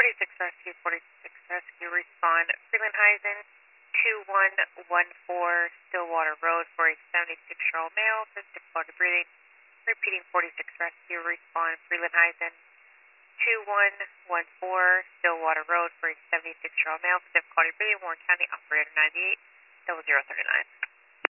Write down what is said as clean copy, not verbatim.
46 Rescue, 46 Rescue, respond. Freelandheisen, 2114 Stillwater Road for a 76-year-old male with difficulty breathing. Repeating 46 Rescue, respond. Freelandheisen, 2114 Stillwater Road for a 76-year-old male with difficulty breathing. Warren County, operator 98, 0039.